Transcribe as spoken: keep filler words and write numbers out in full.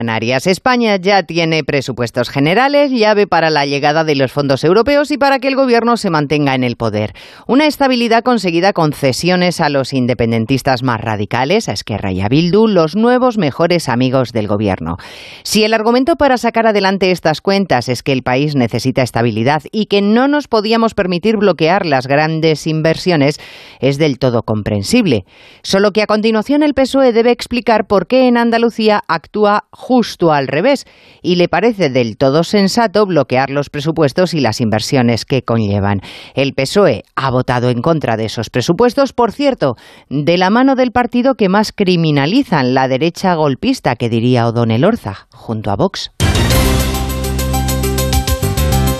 Canarias. España ya tiene presupuestos generales, llave para la llegada de los fondos europeos y para que el gobierno se mantenga en el poder. Una estabilidad conseguida con cesiones a los independentistas más radicales, a Esquerra y a Bildu, los nuevos mejores amigos del gobierno. Si el argumento para sacar adelante estas cuentas es que el país necesita estabilidad y que no nos podíamos permitir bloquear las grandes inversiones, es del todo comprensible. Solo que a continuación el P S O E debe explicar por qué en Andalucía actúa justo al revés y le parece del todo sensato bloquear los presupuestos y las inversiones que conllevan. El P S O E ha votado en contra de esos presupuestos, por cierto, de la mano del partido que más criminalizan, la derecha golpista, que diría O'Donnell Orza, junto a Vox.